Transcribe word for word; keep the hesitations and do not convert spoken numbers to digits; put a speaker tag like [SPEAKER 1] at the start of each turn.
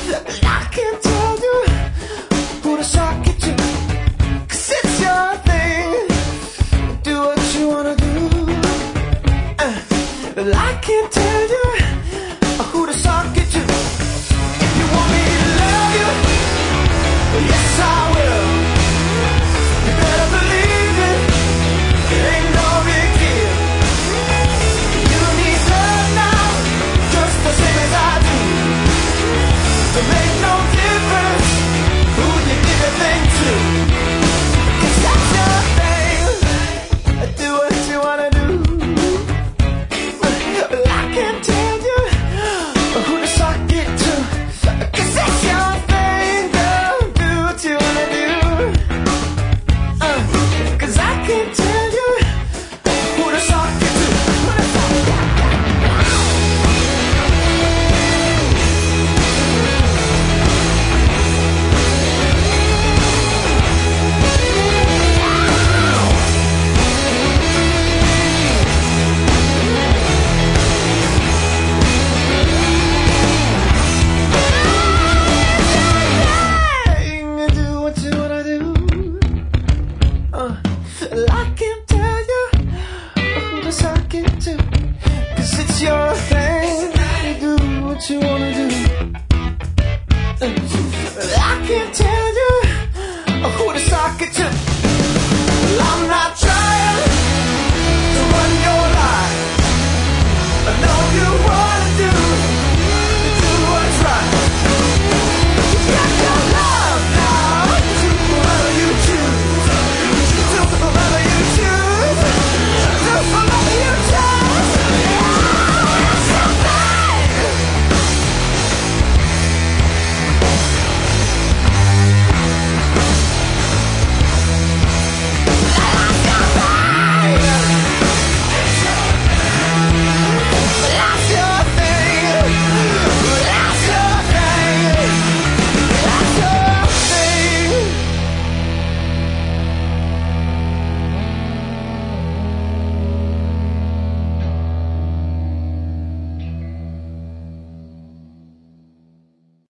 [SPEAKER 1] I can't tell you who to suck it to, 'cause it's your thing. Do what you wanna do. uh, I can't tell you who to suck it to. If you want me to love you, yes I will. You better believe it, it ain't no big deal. You need love now, just the same as I do. It make no difference who you give a thing to, 'cause that's your thing. Do what you wanna do. I can't tell you who to suck it to, 'cause that's your thing, girl. Do what you wanna do. uh, 'Cause I can't tell you who to suck it to. Do what you wanna do. uh, I can't tell you who to suck it to, 'cause it's your thing. Do what you wanna do. uh, I can't